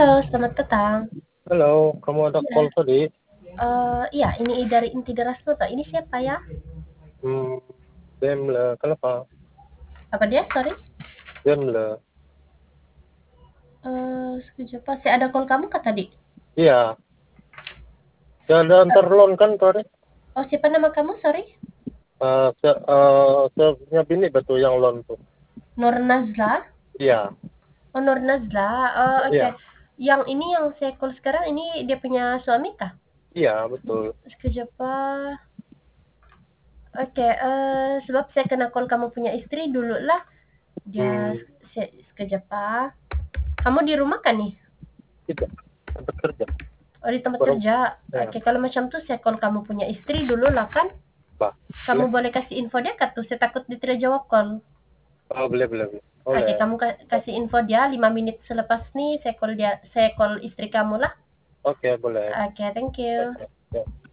Halo, selamat petang. Halo, kamu ada Iya, call tadi? iya, ini dari Integrasno toh. Ini siapa ya? Hmm, Demle, kenapa? Apa dia? Sorry. Demle. Sekejap Pak. Saya ada call kamu kah tadi? Iya, ya ada antar loan kan tadi? Oh, siapa nama kamu? Sorry. Saya punya bini betul yang loan tuh. Nur Nazla. Iya, Oh, Nur Nazla. Oh, oke. iya, Yang ini yang saya call sekarang ini dia punya suami kah? iya betul. Sekejap Pak. Oke, sebab saya kena call kamu punya istri dulu lah. Dia Hmm, sekejap Pak. Kamu di rumah kan nih? tidak, tempat kerja. Oh, di tempat Baru, kerja. ya, Oke, kalau macam tuh saya call kamu punya istri dulu lah kan. bah, Kamu boleh? boleh kasih info dia kah tuh? Saya takut dia tidak jawab call. Oh, boleh, boleh, boleh. Oke, Boleh. kamu kasih info dia 5 menit selepas nih saya call istri kamu lah. Oke, boleh. Oke, thank you. Oke, ya.